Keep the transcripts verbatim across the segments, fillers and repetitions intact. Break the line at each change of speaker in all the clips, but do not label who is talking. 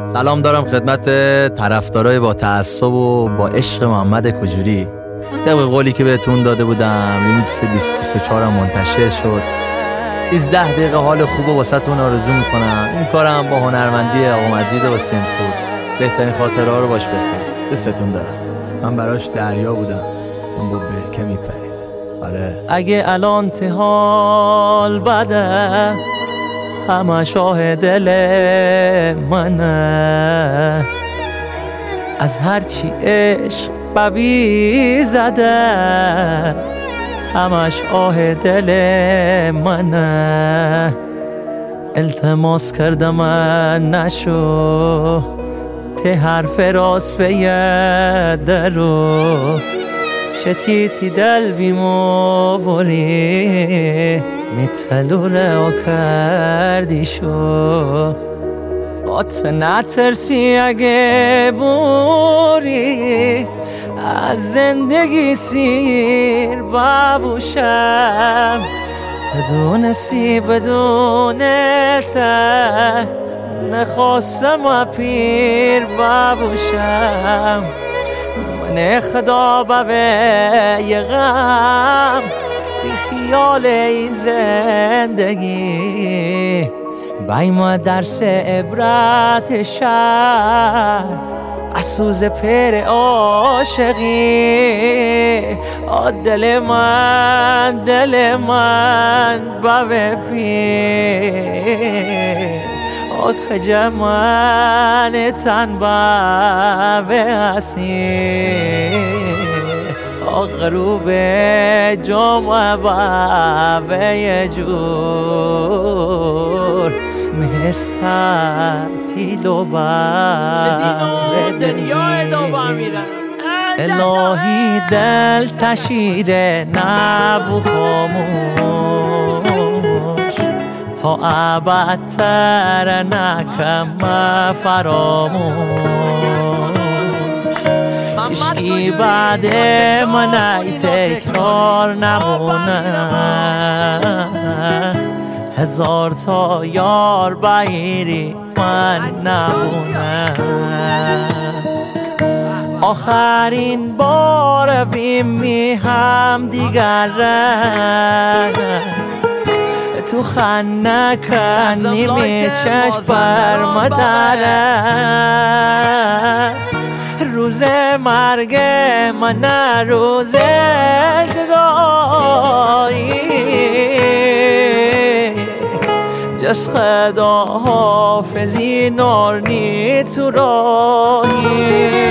سلام دارم خدمت طرفدارای با تعصب و با عشق محمد کجوری. طبق قولی که بهتون داده بودم ریمیکس بیست بیست و چهار منتشر شد. سیزده دقیقه حال خوب و واسهتون آرزو میکنم. این کارم با هنرمندی آقا مجید و سیمپور. بهترین خاطره ها رو باش بسازید. دستتون دارم. من براش دریا بودم، من با برکه میپرید. آره
اگه الان تحال بده همه شاه دل منه، از هرچی عشق بوی زده همش آه دل منه. التماس کردم من نشو ته حرف راست بیده رو شتیتی دل بیمو بوری میتلو رو کردی شو آت نترسی اگه بوری از زندگی سیر ببوشم بدونستی بدون ته نخواستم پیر ببوشم من خدا به غم بی خیال این زندگی بایم درس عبرت شد اسوز پر عاشقی آ دل من دل من بابه پیر آ کجا من تن بابه هستی غروب جمعه بابه جور مستطیل و بر
دنیای دوبار میرم
الهی دل تشیره نبو خاموش تا ابدتر نکم فراموش عشقی بعد من ای تکرار نمونه هزار تا یار بایری من نمونه آخرین بار بیمی هم دیگر تو خنه کنی می چشم بر مدره روز مرگ من روز جدایی جس خدا حافظی نارنی تو راهی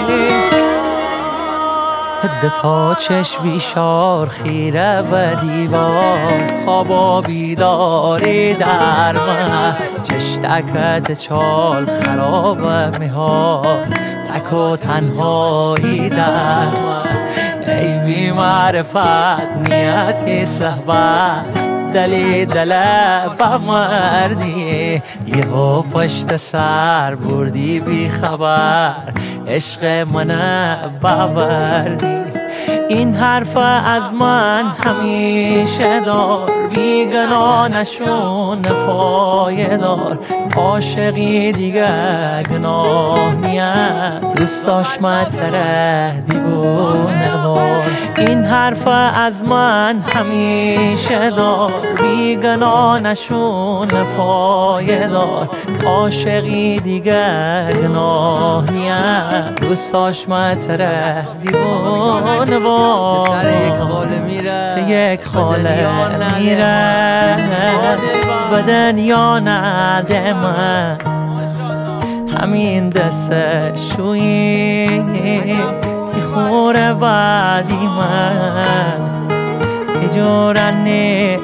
هده تا چشوی شار خیره و دیوار خوابا بیداری در من چشتکت چال خراب میهار تک و تنهایی در من ای بی معرفت نیتی صحبت دلی دله بمردی یهو پشت سر بردی بی خبر عشق من باوردی این حرف از من همیشه دار بیگناه نشون پایدار عاشقی دیگه گناه نیست دوست داشت متره دیوونه وار این حرف از من همیشه دار بیگناه نشون پایدار عاشقی دیگه گناه نیست دوست داشت متره دیوونه وار
سر یک خاله میره
ته یک خاله میره به دنیا نده من همین دست شویی تی خوره بعدی من تی جورنی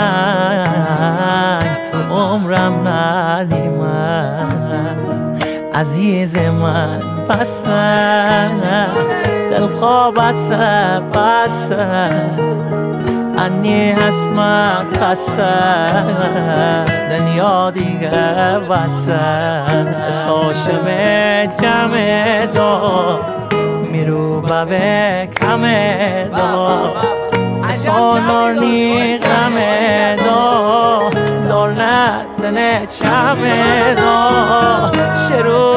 زرنگ تو عمرم ندی من عزیز من بسه دل خواب بسه بسه انی هسم خسته دنیا دیگه بسه ساشم جمع دار میرو به کم دار سانارنی غم دار دار نتنه چم دار شروع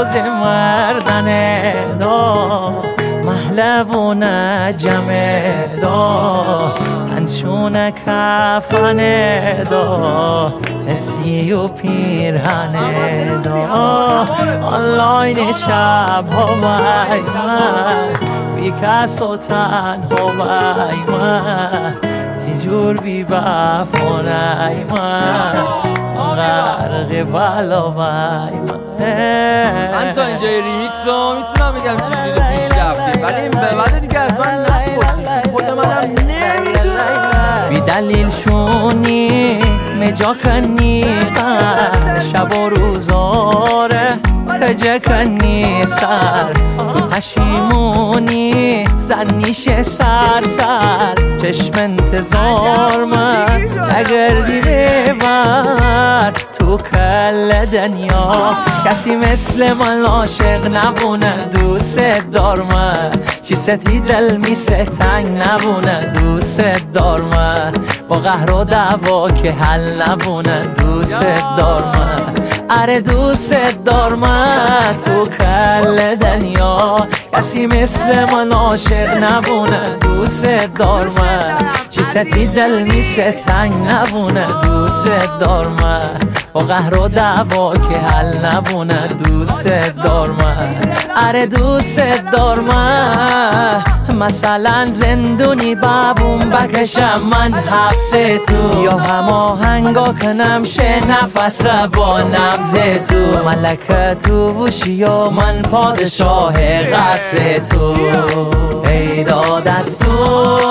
جمع دا تنچون کفن دا تسی و پیرهن دا آنلاین شب ها وای من بی کس و تنها وای من تیجور بی بفانای من غرق بلا وای من.
من تا اینجای ریمیکس رو میتونم بگم چجوری پیش رفتیم، ولی این به بعد دیگه از من نپرسید، خود منم نمیدونم.
بی دلیل شونی مجا کنی شب و روزاره خجه کنی سر تو پشیمونی زنیش سر سر چشم انتظار من نگردی ببر تو کل دنیا کسی مثل من عاشق نبونه دوست دار من چی ستی دل میسه تنگ نبونه دوست دار من با قهر و دعوا که حل نبونه دوست دار من اره دوست دار من تو کل دنیا کسی مثل من عاشق نبونه دوست دار من چی ستی دل میسه تنگ نبونه دوست دار من با قهر و دعوا که حل نبونه دوست دار من اره دوست دار من مثلا زندونی بابون بکشم من حبس تو یا هماهنگا کنم شه نفس با نبض تو ملکه تو بوشی یا من پادشاه قصر تو ای داد از تو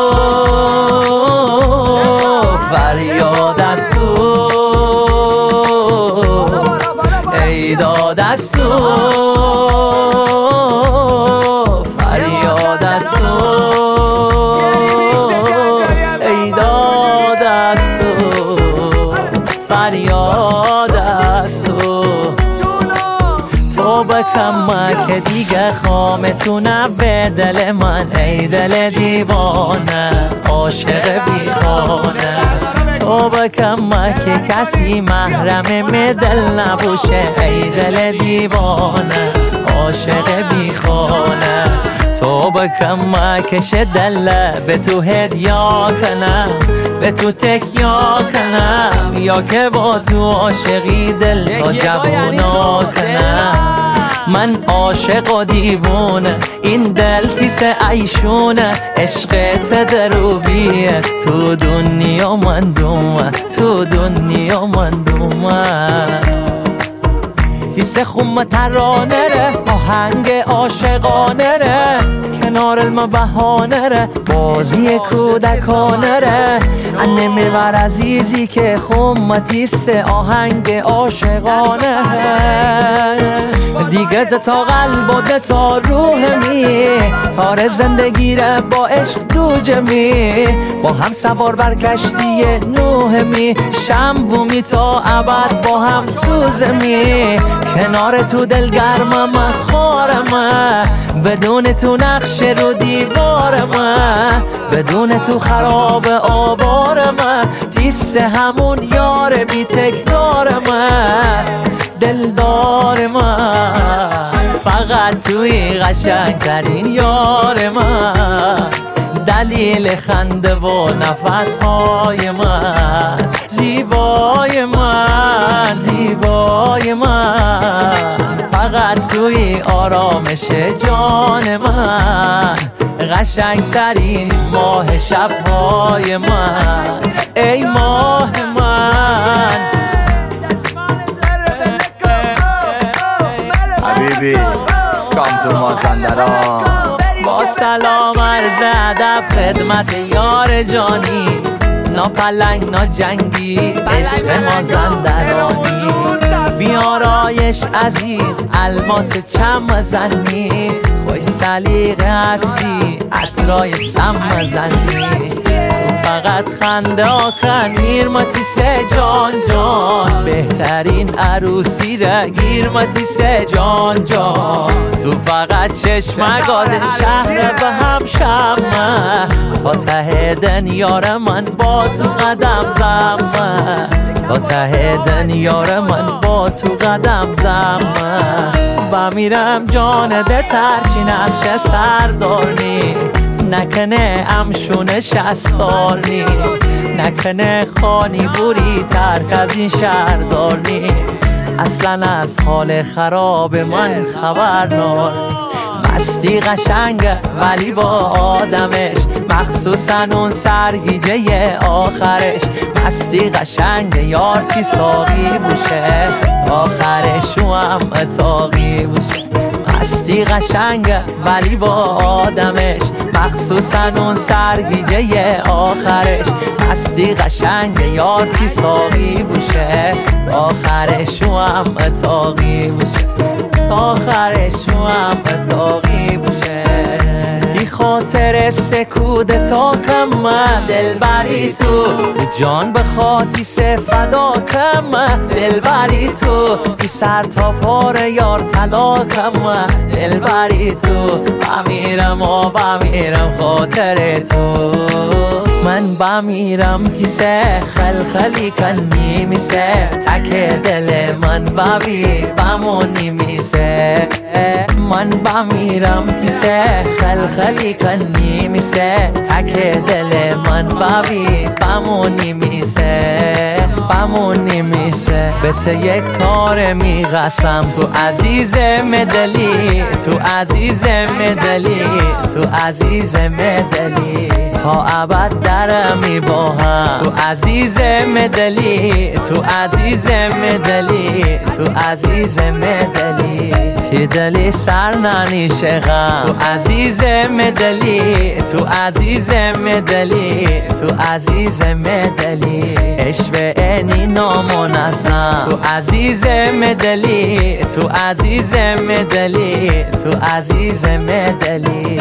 فریاد از تو ای داد از تو فریاد از تو ای داد از تو فریاد از تو تو بکم که دیگه خامتونه به دل من ای دل دیوانه عاشق بیخانه تو بکم که کسی محرم می دل نبوشه ای دل دیوانه عاشق بیخانه تو بکم که شدل به تو هدیا کنم به تو تکیا کنم یا که با تو عاشقی دل تا جوونا کنم من عاشق و دیوونه این دل تیس ایشونه عشقت دروبیه تو دنیا من دومه تو دنیا من دومه تیس خم ترانه ره آهنگ عاشقانه ره کنار الما بهانه ره بازی کودکانه ره انه میبر عزیزی که خم تیس آهنگ عاشقانه دیگه تا قلب و تا روح می تار زندگی ره با عشق تو جمی با هم سوار بر کشتی نوح می شنبو می تا ابد با هم سوز می کنار تو دلگرمم خارم بدون تو نقش رو دیوارم بدون تو خراب آوارم تیس همون یار بی تکرارم دلدار من فقط توی قشنگ ترین یار من دلیل خنده و نفس های من زیبای من زیبای من فقط توی آرامش جان من قشنگ ترین ماه شبهای من ای ماه من
حبیبی کام تو مازندران
با سلام عرض ادب خدمت یار جانی نا پلنگ نا جنگی عشق مازندرانی بیارایش عزیز الماس چم زنی خوش سلیقه هستی عطرای سم زنی فقط خنده آخر میرمتی سه جان جان بهترین عروسی را گیرمتی سه جان جان تو فقط چشمگاد شهر به هم شمه تا ته دنیار من با تو قدم زمه تا ته دنیار من با تو قدم زمه بمیرم جان ده ترچی نقش سردارنی نکنه امشون شستار نیست، نکنه خانی بوری ترک از این شهردار نیست. اصلا از حال خراب من خبر نار، مستی قشنگه ولی با آدمش، مخصوصا اون سرگیجه آخرش. مستی قشنگه یار کی ساقی بوشه، آخرش او هم تاقی بوشه. مستی قشنگه ولی با آدمش، مخصوصا اون سرگیجه آخرش. مستی قشنگه یار کی ساقی بوشه، آخرش او هم تاقی بوشه، آخرش او هم تاقی بوشه. کی خاطر سکوت تا کم دل بری تو، تو جان بخواتی سه فدا کم دل بری تو. کی سر تا پار یار طلا کم دل بری تو. بمیرم و بمیرم خاطر تو، من بمیرم کیسه خلخلی کنی میسه، تک دل من ببی بمونی میسه. من بمیرم کیسه خلخلی کنی میسه، تک دل من ببی بمونی میسه، بمونی میسه. به تو یک تار میقسم تو عزیز مدلی، تو عزیز مدلی، تو عزیز مدلی. تا ابد درمی با هم تو عزیز مدلی، تو عزیز مدلی، تو عزیز مدلی. تی دلی سر ننیشه غم تو عزیز مدلی، تو عزیز مدلی، تو عزیز مدلی. عشق اینی نامنظم تو عزیز مدلی، تو عزیز مدلی، تو عزیز مدلی.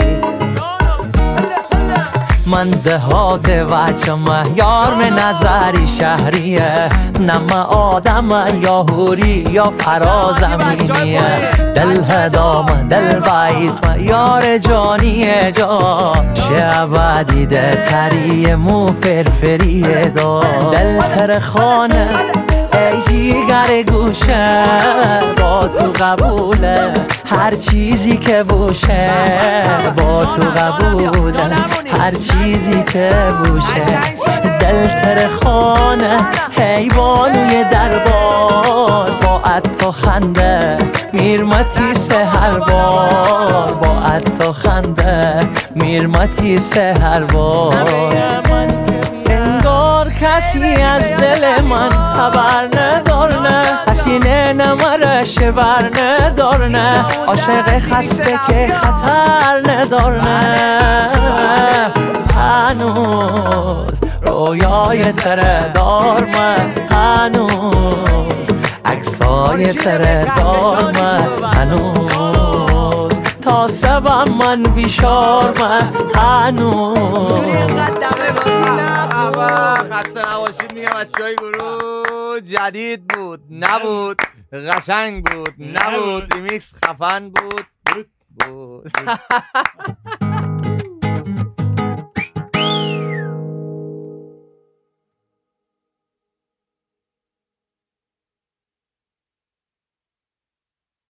من دهات وچم یار من نظری شهریه، نم آدم یا هوری یا فرازمینیه. دل هدام دل بایت ما یار جانیه جا، شعب دیده تری مو فرفریه دا. دل تر خانه ای جیگر گوشه، با تو قبوله هر چیزی که بوشه، با تو قبوله هر چیزی که بوشه. دل تر خانه حیوانوی دربار، با تو خنده میرمتی سهر بار، با تو خنده میرمتی سهر بار. انگار کسی از دل من خبر ندارنه، حسینه نمرش بر ندارنه، عاشق خسته که خطر ندارنه. هنوز رویای تره دار من، هنوز عکسای تره دار من، هنوز تا سبم من بیشار من، هنوز.
خسته نباشید میگم بچه‌های گروه. جدید بود نبود، قشنگ بود نبود، ریمیکس خفن بود بود بود